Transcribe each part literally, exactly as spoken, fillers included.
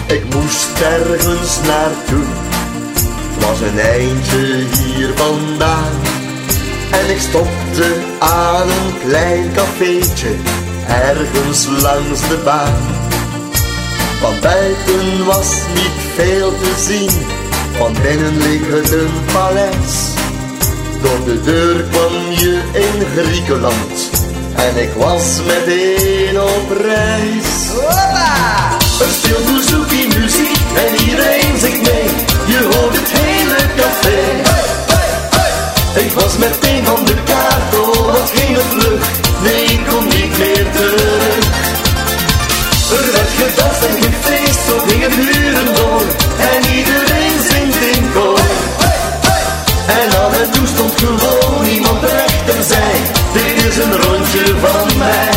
Ik moest ergens naartoe, het was een eindje hier vandaan. En ik stopte aan een klein cafeetje, ergens langs de baan. Van buiten was niet veel te zien, van binnen leek het een paleis. Door de deur kwam je in Griekenland en ik was meteen op reis. Hoppa! Er speelt bouzouki muziek en iedereen zingt mee, je hoort het hele café. Hey, hey, hey. Ik was meteen van de kaart, oh wat ging het vlug, nee ik kon niet meer terug. Er werd gedanst en gefeest, zo gingen uren door en iedereen zingt in koor. Hey, hey. En af en toe stond gewoon iemand recht en zei, dit is een rondje van mij.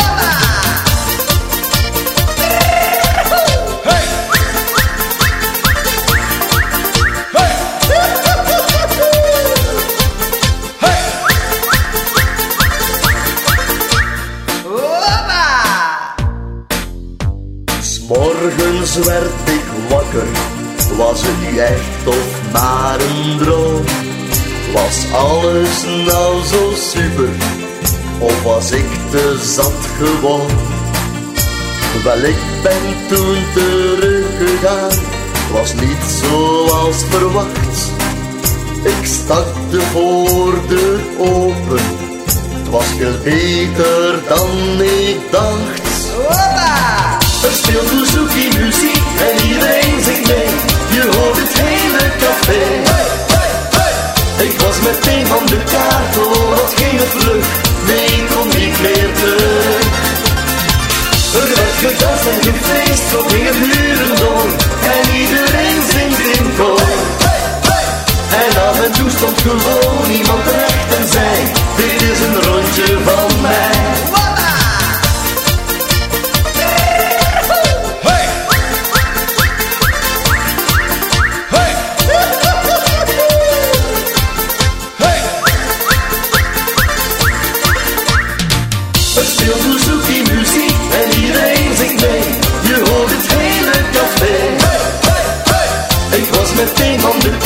Morgens werd ik wakker, was het nu echt of maar een droom? Was alles nou zo super, of was ik te zat gewoon? Wel, ik ben toen teruggegaan, was niet zoals verwacht. Ik stak de voordeur open, het was veel beter dan ik dacht. Hoppa! Er speelt bouzouki muziek en iedereen zingt mee, je hoort het hele café. Hey, hey, hey. Ik was meteen van de kaart, oh wat ging het vlug, nee ik kon niet meer terug. Er werd gedanst en gefeest, zo ging het uren door en iedereen zingt in koor. Hey, hey. En af en toe stond gewoon iemand recht en zei, dit is een rondje van mij. Er speelt bouzouki muziek en iedereen zingt mee, je hoort het hele café. Hey, hey, hey. Ik was meteen van de